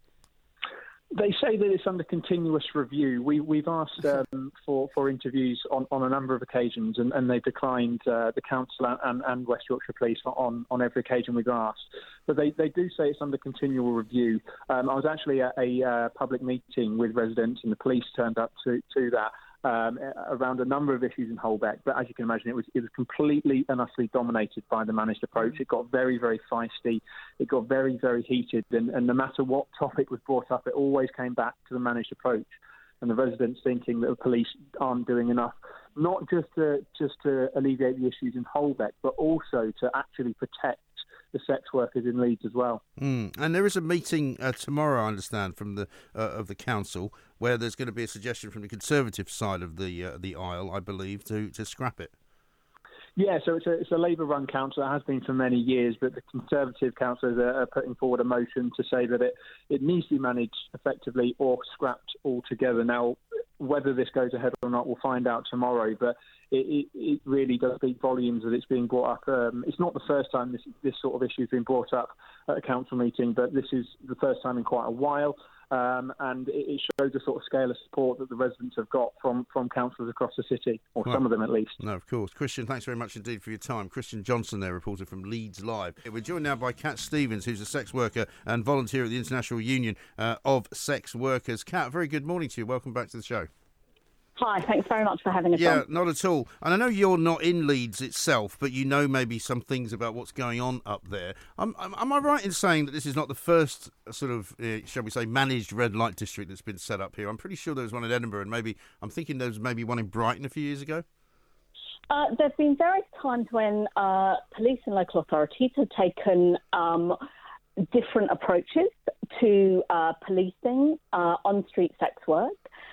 They say that it's under continuous review. We, we've asked um, for, for interviews on, on a number of occasions, and, and they've declined uh, the council and, and West Yorkshire Police on, on every occasion we've asked. But they, they do say it's under continual review. Um, I was actually at a uh, public meeting with residents, and the police turned up to, to that. Um, around a number of issues in Holbeck, but as you can imagine, it was it was completely and utterly dominated by the managed approach. It got very, very feisty. It got very, very heated, and, and no matter what topic was brought up, it always came back to the managed approach. And the residents thinking that the police aren't doing enough, not just to just to alleviate the issues in Holbeck, but also to actually protect the sex workers in Leeds as well. Mm. And there is a meeting uh, tomorrow, I understand, from the uh, of the council, where there's going to be a suggestion from the Conservative side of the uh, the aisle, I believe, to, to scrap it. Yeah, so it's a, it's a Labour-run council. It has been for many years, but the Conservative councillors are, are putting forward a motion to say that it, it needs to be managed effectively or scrapped altogether. Now, whether this goes ahead or not, we'll find out tomorrow, but it, it, it really does speak volumes that it's being brought up. Um, it's not the first time this, this sort of issue has been brought up at a council meeting, but this is the first time in quite a while. Um, and it, it shows the sort of scale of support that the residents have got from, from councillors across the city, or well, some of them at least. No, of course. Christian, thanks very much indeed for your time. Christian Johnson there, reporter from Leeds Live. We're joined now by Kat Stevens, who's a sex worker and volunteer at the International Union uh, of Sex Workers. Kat, very good morning to you. Welcome back to the show. Hi, thanks very much for having us yeah, on. Yeah, not at all. And I know you're not in Leeds itself, but you know maybe some things about what's going on up there. Um, am, am I right in saying that this is not the first sort of, uh, shall we say, managed red light district that's been set up here? I'm pretty sure there was one in Edinburgh, and maybe I'm thinking there was maybe one in Brighton a few years ago. Uh, there have been various times when uh, police and local authorities have taken um, different approaches to uh, policing uh, on-street sex work.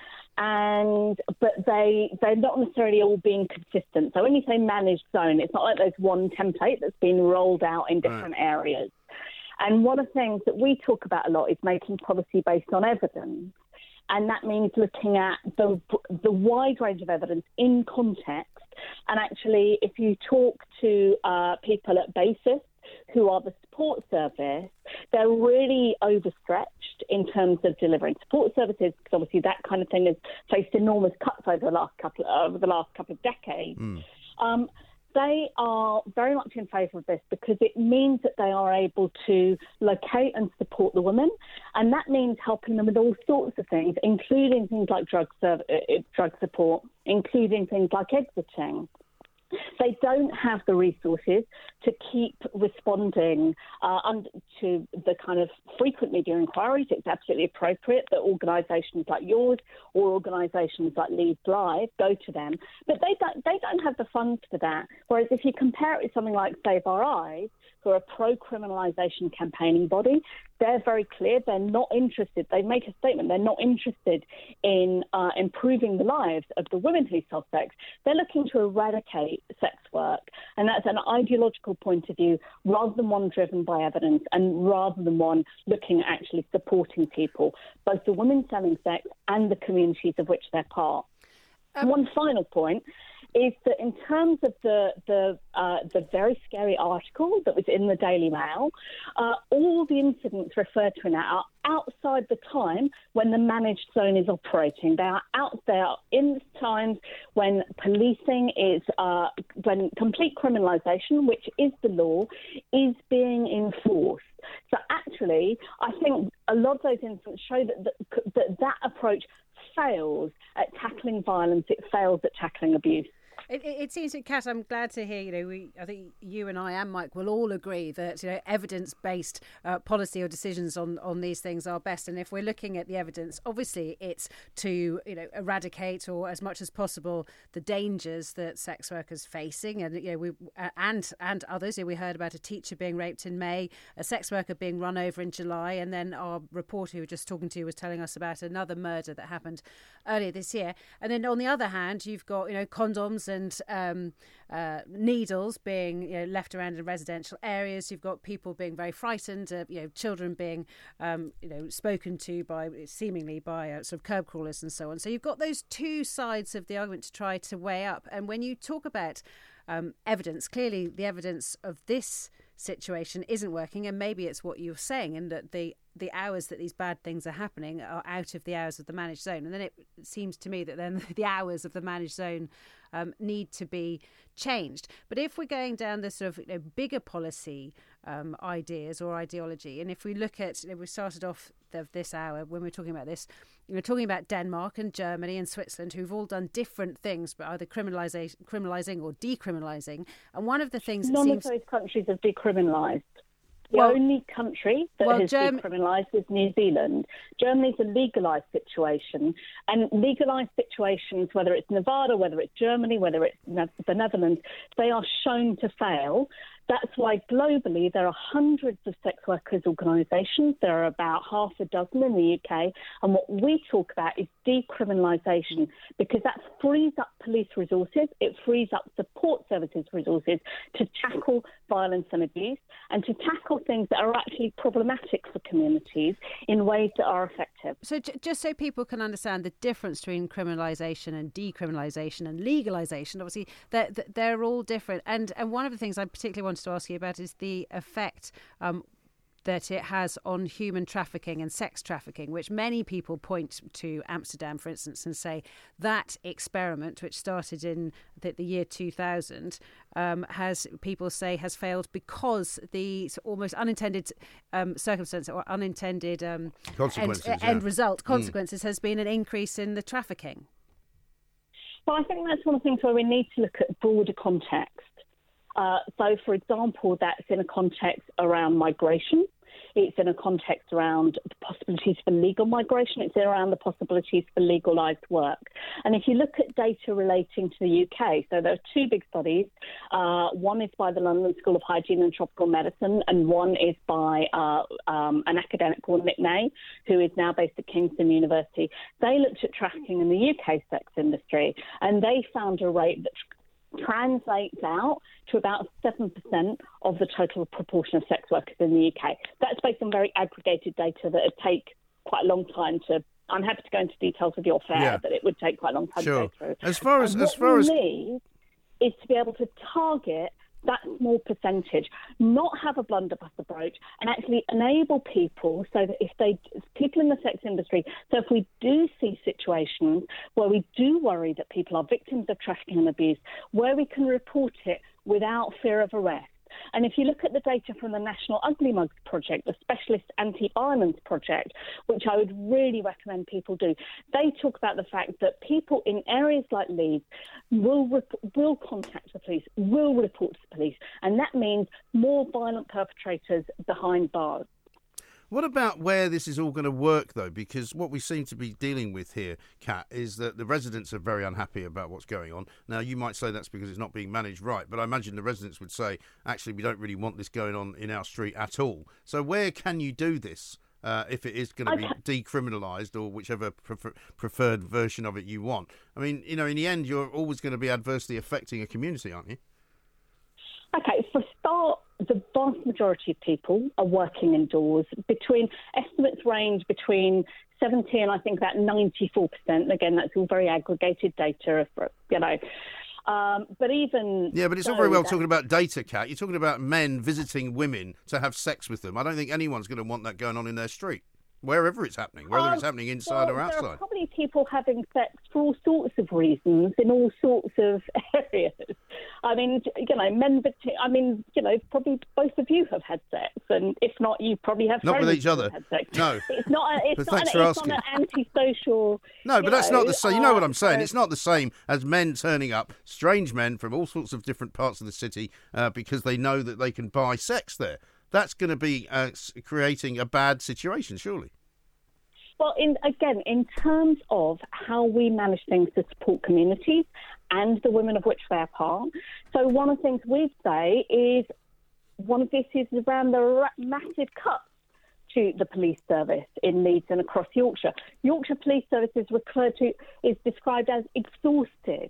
And but they they're not necessarily all being consistent. So when you say managed zone, it's not like there's one template that's been rolled out in different right. areas. And one of the things that we talk about a lot is making policy based on evidence, and that means looking at the the wide range of evidence in context. And actually, if you talk to uh, people at BASIS, who are the support service, they're really overstretched in terms of delivering support services, because obviously that kind of thing has faced enormous cuts over the last couple of, over the last couple of decades. Mm. Um, they are very much in favour of this because it means that they are able to locate and support the women, and that means helping them with all sorts of things, including things like drug, serv- uh, drug support, including things like exiting. They don't have the resources to keep responding uh, to the kind of frequent media inquiries. It's absolutely appropriate that organisations like yours or organisations like Leeds Live go to them, but they don't, they don't have the funds for that. Whereas if you compare it with something like Save Our Eyes, who are a pro-criminalisation campaigning body, they're very clear. They're not interested. They make a statement. They're not interested in uh, improving the lives of the women who sell sex. They're looking to eradicate sex work. And that's an ideological point of view rather than one driven by evidence and rather than one looking at actually supporting people, both the women selling sex and the communities of which they're part. Um, one final point is that in terms of the the uh, the very scary article that was in the Daily Mail, uh, all the incidents referred to in that are outside the time when the managed zone is operating. They are out there in times when policing is, uh, when complete criminalisation, which is the law, is being enforced. So actually, I think a lot of those incidents show that that, that, that approach fails at tackling violence, it fails at tackling abuse. It, it, it seems, Kat, I'm glad to hear, you know, we, I think you and I and Mike will all agree that, you know, evidence-based uh, policy or decisions on, on these things are best. And if we're looking at the evidence, obviously it's to, you know, eradicate or as much as possible the dangers that sex workers facing. And, you know, we uh, and and others. You know, we heard about a teacher being raped in May, a sex worker being run over in July. And then our reporter who we were just talking to was telling us about another murder that happened earlier this year. And then on the other hand, you've got, you know, condoms and and um, uh, needles being you know, left around in residential areas. You've got people being very frightened, uh, you know, children being um, you know spoken to by seemingly by uh, sort of curb crawlers and so on. So you've got those two sides of the argument to try to weigh up. And when you talk about um, evidence, clearly the evidence of this situation isn't working, and maybe it's what you're saying, and that the the hours that these bad things are happening are out of the hours of the managed zone. And then it seems to me that then the hours of the managed zone um, need to be changed. But if we're going down the sort of you know, bigger policy um, ideas or ideology, and if we look at, you know, we started off the, this hour when we were talking about this, we were talking about Denmark and Germany and Switzerland, who've all done different things, but either criminalising, criminalising or decriminalising. And one of the things that none seems... of those countries have decriminalised. The Well- only country that well, has Germ- decriminalised is New Zealand. Germany's a legalised situation, and legalised situations, whether it's Nevada, whether it's Germany, whether it's the Netherlands, they are shown to fail. That's why globally there are hundreds of sex workers organisations. There are about half a dozen in the U K. And what we talk about is decriminalisation, because that frees up police resources, it frees up support services resources to tackle violence and abuse and to tackle things that are actually problematic for communities in ways that are effective. So j- just so people can understand the difference between criminalisation and decriminalisation and legalisation, obviously they're, they're all different. And, and one of the things I particularly wanted to ask you about is the effect um, that it has on human trafficking and sex trafficking, which many people point to Amsterdam, for instance, and say that experiment, which started in the, the year two thousand, um, has people say has failed because the almost unintended um, circumstance or unintended um, consequences, end, yeah. end result, consequences, mm. has been an increase in the trafficking. Well, I think that's one of the things where we need to look at broader context. Uh, so, for example, that's in a context around migration. It's in a context around the possibilities for legal migration. It's around the possibilities for legalised work. And if you look at data relating to the U K, so there are two big studies. Uh, one is by the London School of Hygiene and Tropical Medicine, and one is by uh, um, an academic called Nick Ney, who is now based at Kingston University. They looked at trafficking in the U K sex industry, and they found a rate that translates out to about seven percent of the total proportion of sex workers in the U K. That's based on very aggregated data that would take quite a long time to... I'm happy to go into details with your fair, Yeah. but it would take quite a long time Sure. to go through. As far as... And as what far we as need is to be able to target that small percentage, not have a blunderbuss approach, and actually enable people so that if they, people in the sex industry, so if we do see situations where we do worry that people are victims of trafficking and abuse, where we can report it without fear of arrest. And if you look at the data from the National Ugly Mugs Project, the Specialist Anti-Violence Project, which I would really recommend people do, they talk about the fact that people in areas like Leeds will rep- will contact the police, will report to the police, and that means more violent perpetrators behind bars. What about where this is all going to work, though? Because what we seem to be dealing with here, Kat, is that the residents are very unhappy about what's going on. Now, you might say that's because it's not being managed right, but I imagine the residents would say, actually, we don't really want this going on in our street at all. So where can you do this uh, if it is going to Okay. be decriminalised or whichever prefer- preferred version of it you want? I mean, you know, in the end, you're always going to be adversely affecting a community, aren't you? Okay, for a start, the vast majority of people are working indoors. Between estimates range between seventy and I think about ninety-four percent. Again, that's all very aggregated data, for, you know. Um, but even Yeah, but it's all so very well that- talking about data, Kat. You're talking about men visiting women to have sex with them. I don't think anyone's going to want that going on in their street, wherever it's happening, whether Um, it's happening inside well, or There are outside. probably people having sex for all sorts of reasons in all sorts of areas. I mean, you know, men. I mean, you know, probably both of you have had sex, and if not, you probably have Not with friends each who other. have had sex. No. It's not. A, it's But not. thanks an, for it's asking. not an antisocial. No, you but that's know, not the same. You know what uh, I'm saying? so- It's not the same as men turning up, strange men from all sorts of different parts of the city, uh, because they know that they can buy sex there. That's going to be uh, s- creating a bad situation, surely. Well, in, again, in terms of how we manage things to support communities and the women of which they are part. So one of the things we'd say is one of the issues is around the ra- massive cuts to the police service in Leeds and across Yorkshire. Yorkshire Police Service is referred to, is described as exhausted.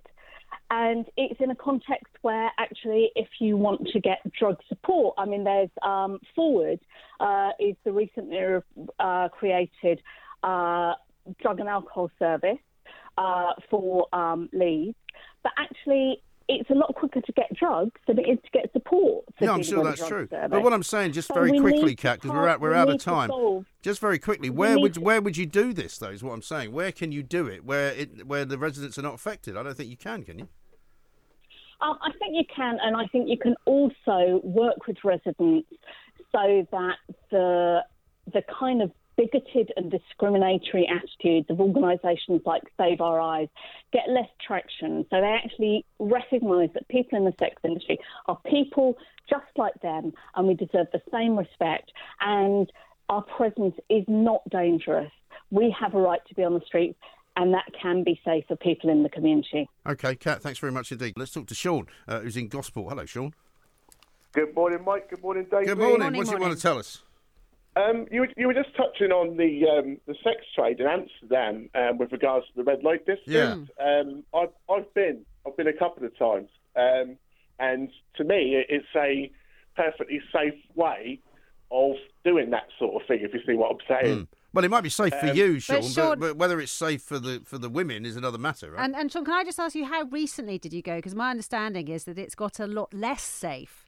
And it's in a context where actually if you want to get drug support, I mean, there's um, Forward uh, is the recently uh, created uh, drug and alcohol service uh, for um, Leeds. But actually, it's a lot quicker to get drugs than it is to get support. Yeah, I'm sure that's true. Service. But what I'm saying, just so very quickly, Kat, because we're out, we're we out of time. Solve. Just very quickly, where would where would you do this, though, is what I'm saying. Where can you do it, where it, where the residents are not affected? I don't think you can, can you? Um, I think you can, and I think you can also work with residents so that the the kind of bigoted and discriminatory attitudes of organisations like Save Our Eyes get less traction. So they actually recognise that people in the sex industry are people just like them, and we deserve the same respect, and our presence is not dangerous. We have a right to be on the streets, and that can be safe for people in the community. OK, Kat, thanks very much indeed. Let's talk to Sean, uh, who's in Gosport. Hello, Sean. Good morning, Mike. Good morning, Dave. Good morning. morning what do you morning. want to tell us? Um, you, you were just touching on the um, the sex trade in Amsterdam um, with regards to the red light district. Yeah. Um, I've I've been I've been a couple of times, um, and to me it's a perfectly safe way of doing that sort of thing. If you see what I'm saying. Mm. Well, it might be safe for um, you, Sean, but, Sean but, but whether it's safe for the for the women is another matter, right? And, and Sean, can I just ask you, how recently did you go? Because my understanding is that it's got a lot less safe.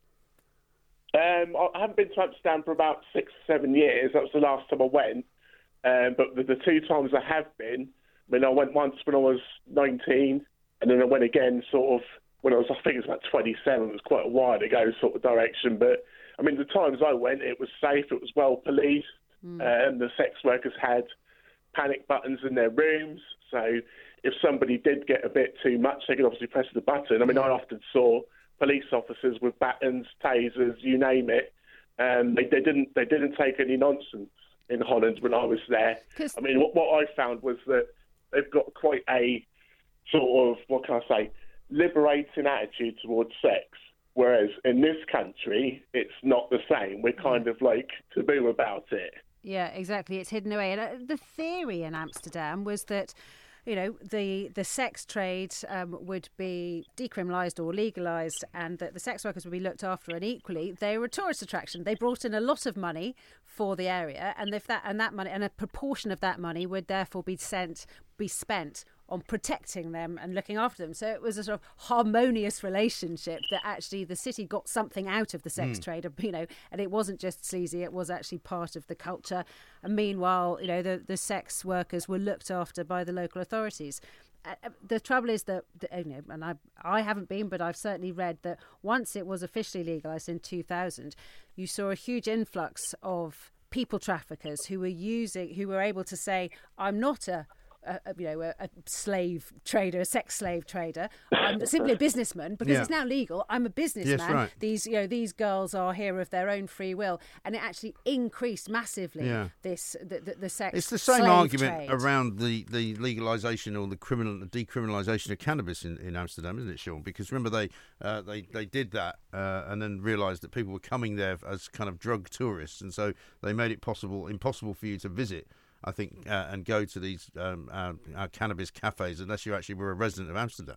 Um, I haven't been to Amsterdam for about six, seven years. That was the last time I went. Um, but the, the two times I have been, I mean, I went once when I was nineteen, and then I went again sort of when I was, I think it was about twenty-seven. It was quite a while ago sort of direction. But, I mean, the times I went, it was safe. It was well policed. Mm. Um, the sex workers had panic buttons in their rooms. So if somebody did get a bit too much, they could obviously press the button. I mean, I often saw police officers with batons, tasers, you name it. Um, they, they didn't they didn't take any nonsense in Holland when I was there. I mean, what, what I found was that they've got quite a sort of, what can I say, liberating attitude towards sex. Whereas in this country, it's not the same. We're kind of like taboo about it. Yeah, exactly. It's hidden away. And uh, the theory in Amsterdam was that, you know, the the sex trade um, would be decriminalised or legalised, and that the sex workers would be looked after. And equally, they were a tourist attraction. They brought in a lot of money for the area, and if that and that money and a proportion of that money would therefore be sent be spent on protecting them and looking after them. So it was a sort of harmonious relationship that actually the city got something out of the sex mm. trade, you know, and it wasn't just sleazy, it was actually part of the culture. And meanwhile, you know, the, the sex workers were looked after by the local authorities. Uh, the trouble is that, you know, and I I haven't been, but I've certainly read that once it was officially legalised in two thousand, you saw a huge influx of people traffickers who were using, who were able to say, I'm not a A, you know, a, a slave trader, a sex slave trader. I'm simply a businessman because yeah. it's now legal. I'm a businessman. Yes, right. These, you know, these girls are here of their own free will, and it actually increased massively. Yeah. This the, the, the sex. It's the same slave argument trade. around the, the legalisation or the criminal decriminalisation of cannabis in, in Amsterdam, isn't it, Sean? Because remember they uh, they they did that uh, and then realised that people were coming there as kind of drug tourists, and so they made it possible impossible for you to visit, I think, uh, and go to these um, our, our cannabis cafes unless you actually were a resident of Amsterdam.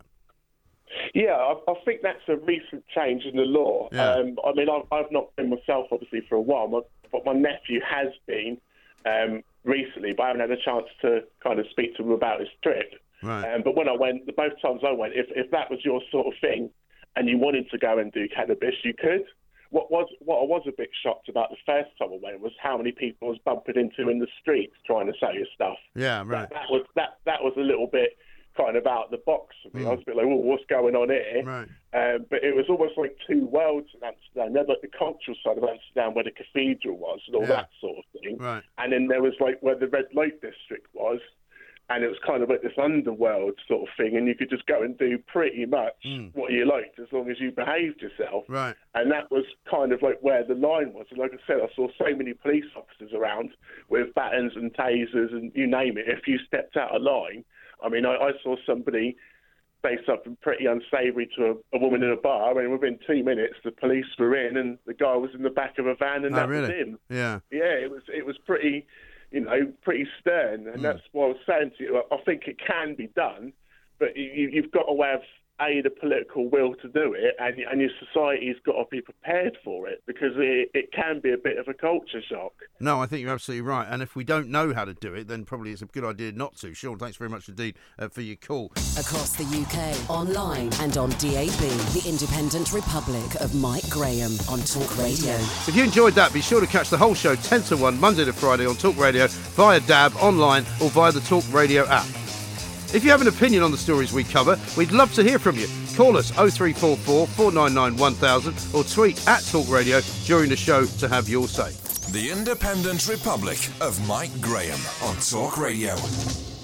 Yeah, I, I think that's a recent change in the law. Yeah. Um, I mean, I've, I've not been myself, obviously, for a while, my, but my nephew has been um, recently, but I haven't had a chance to kind of speak to him about his trip. Right. Um, but when I went, the both times I went, if, if that was your sort of thing and you wanted to go and do cannabis, you could. What was what I was a bit shocked about the first time I went was how many people I was bumping into in the streets trying to sell you stuff. Yeah, right. That, that was that that was a little bit kind of out of the box for me. Mm. I was a bit like, well, what's going on here? Right. Um, but it was almost like two worlds in Amsterdam. There was like the cultural side of Amsterdam where the cathedral was and all Yeah. that sort of thing. Right. And then there was like where the red light district was. And it was kind of like this underworld sort of thing, and you could just go and do pretty much Mm. what you liked as long as you behaved yourself. Right. And that was kind of like where the line was. And like I said, I saw so many police officers around with batons and tasers and you name it. If you stepped out of line, I mean, I, I saw somebody say something pretty unsavoury to a, a woman in a bar, and within two minutes the police were in, and the guy was in the back of a van, and Oh, that really? was him. Yeah. Yeah, it was. It was pretty. You know, pretty stern, and Mm. that's what I was saying to you. I think it can be done, but you, you've got to have A, the political will to do it, and, and your society's got to be prepared for it, because it, it can be a bit of a culture shock. No, I think you're absolutely right. And if we don't know how to do it, then probably it's a good idea not to. Sean, thanks very much indeed uh, for your call. Across the U K, online and on D A B, the Independent Republic of Mike Graham on Talk Radio. If you enjoyed that, be sure to catch the whole show ten to one, Monday to Friday on Talk Radio, via D A B, online or via the Talk Radio app. If you have an opinion on the stories we cover, we'd love to hear from you. Call us oh three four four, four nine nine, one thousand or tweet at Talk Radio during the show to have your say. The Independent Republic of Mike Graham on Talk Radio.